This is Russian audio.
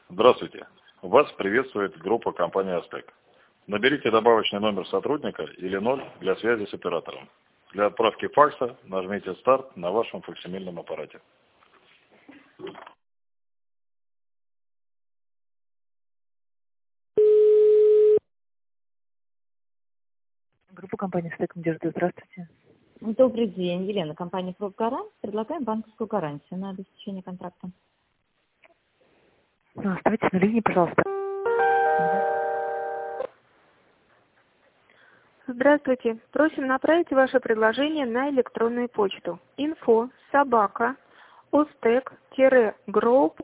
Здравствуйте. Вас приветствует группа компании «Астек». Наберите добавочный номер сотрудника или 0 для связи с оператором. Для отправки факса нажмите «Старт» на вашем факсимильном аппарате. Группа компании «Стек Надежда». Здравствуйте. Добрый день, Елена, компания «Профгарант». Предлагаем банковскую гарантию на обеспечение контракта. Оставайтесь на линии, пожалуйста. Здравствуйте. Просим направить ваше предложение на электронную почту info@ostec-group